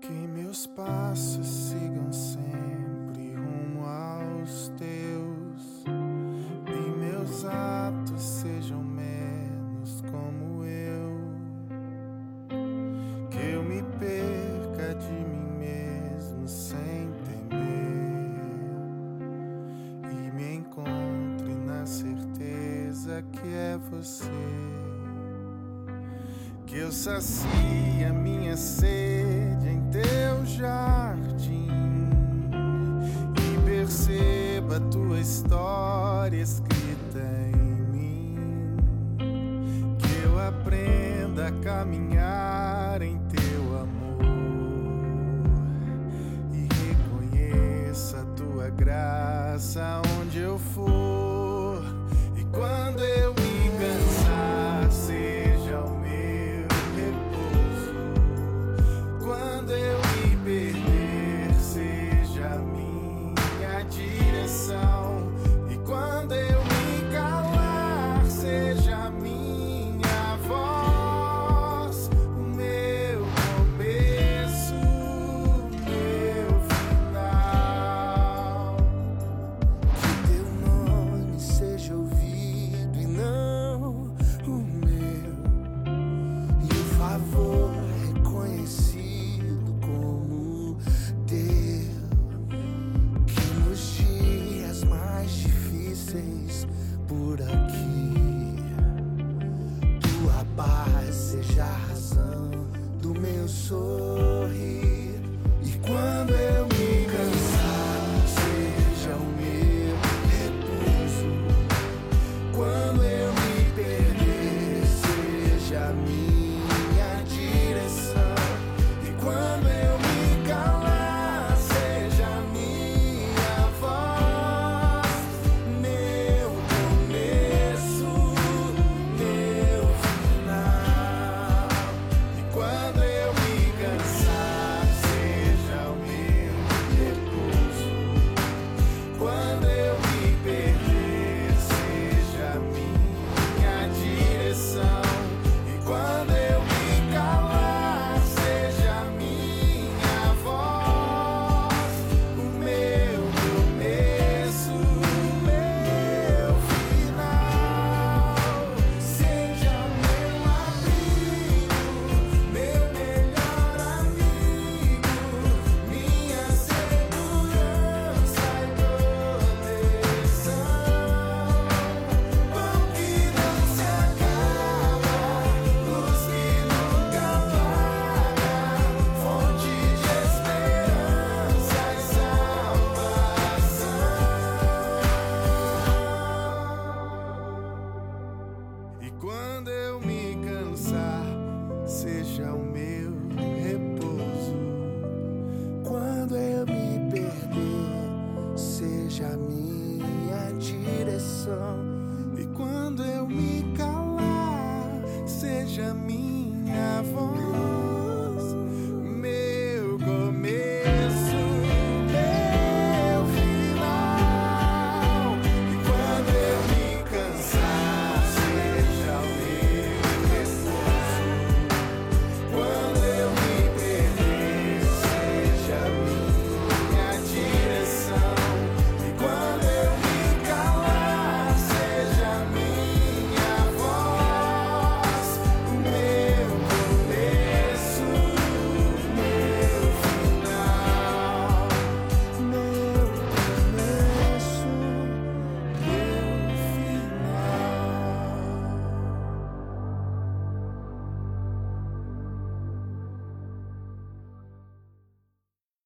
Que meus passos sigam sempre rumo aos teus, e meus atos sejam menos como eu. Que eu me perca de mim mesmo sem temer, e me encontre na certeza que é você. Que eu sacie a minha sede em teu jardim e perceba a tua história escrita em mim. Que eu aprenda a caminhar em teu amor e reconheça a tua graça onde eu for. E quando eu me cansar, seja o meu repouso. Quando eu me perder, seja a minha direção. E quando eu me calar, seja a minha voz, o meu começo, o meu final. Que teu nome seja ouvido e não o meu, e o favor reconhecido como teu. Que nos dias mais difíceis por aqui, tua paz seja a razão do meu sorrir. E quando eu me cansar, seja o meu repouso. Quando eu me perder, seja a minha direção. E quando eu me calar, seja a minha voz, meu começo, meu final. E quando eu me cansar, seja o meu repouso. Quando eu me perder, seja a minha direção. E quando eu me calar, seja a minha voz, o meu começo, o meu final. Seja meu abrigo, meu melhor amigo, minha segurança e proteção. Pão que não se acaba, luz que nunca apaga, fonte de esperança e salvação. E quando eu me cansar, seja o meu repouso. Quando eu me perder, seja a minha direção. E quando eu me calar, seja minha voz.